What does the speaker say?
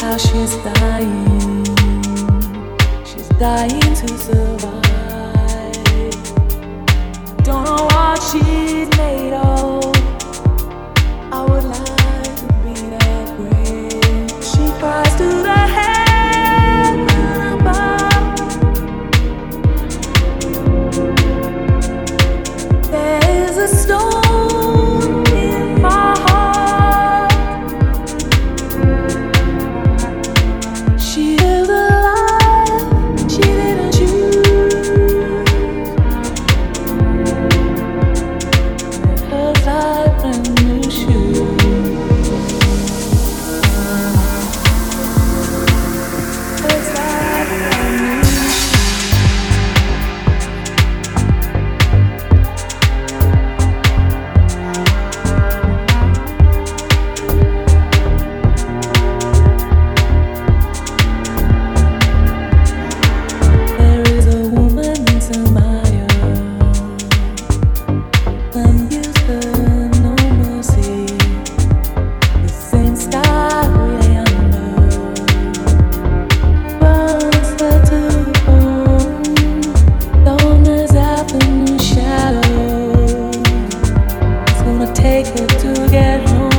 she's dying. She's dying to survive. Don't know what she's made of. I would like to be that great. She cries to the heaven above. There's a stone in my heart. She is alive. She didn't choose. Her life brand new shoes. Her life brand new shoes. There is a woman in my arms. Abuse her, no mercy. The same sky we under burns her to the bone. Loneliness afternoon shadow. It's gonna take her to get home.